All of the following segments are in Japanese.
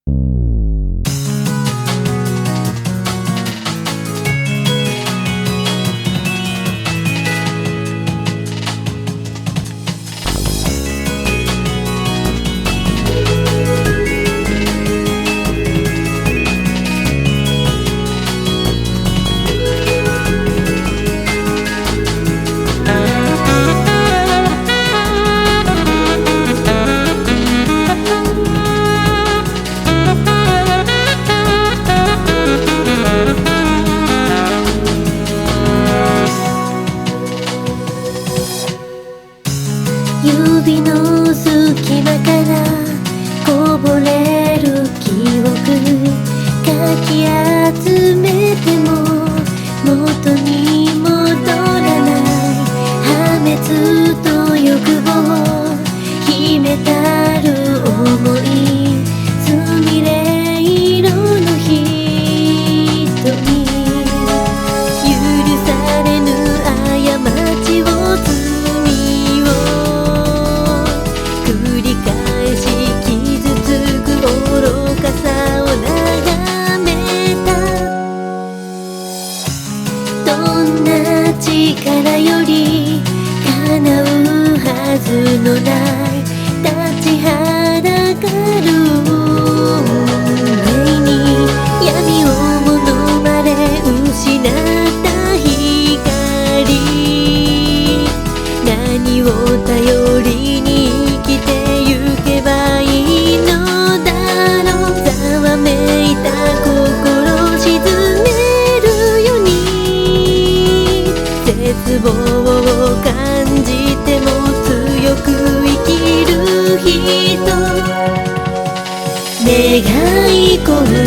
指の隙間からこぼれる記憶かき集めても元に戻らない破滅と欲望秘めたる想いすみれ色の瞳許されぬ過ちを罪を繰り返し傷つく愚かさを眺めたどんな力より叶うはずのない立ちはだかる目に闇をものまれ失った光何を頼りに生きてゆけばいいのだろうざわめいた心沈めるように絶望を感じても強く生きる人願い込む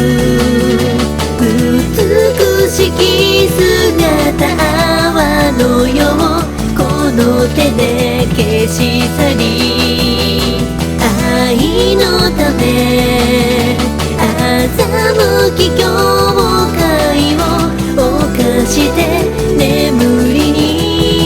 美しき姿泡のようこの手で消し去り愛のため欺き境界を犯して眠りに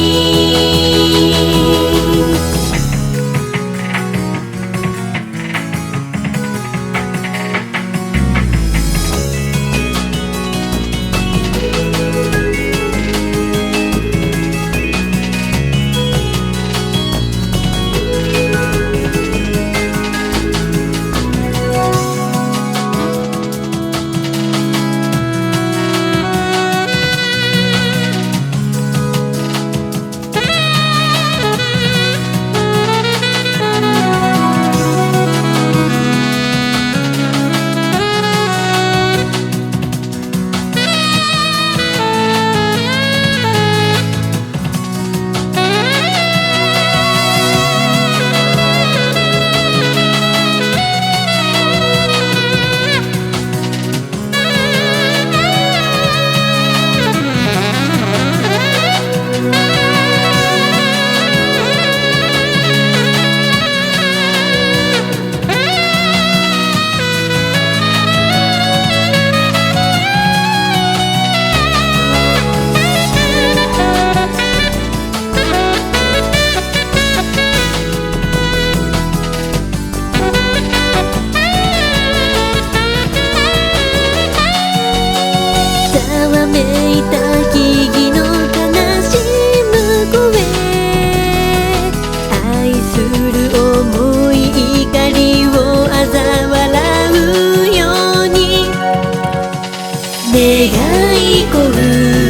願い込む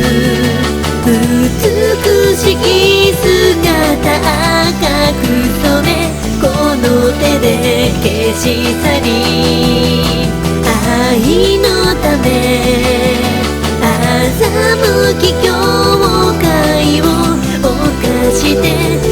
美しき姿赤く染めこの手で消し去り愛のため欺き境界を犯して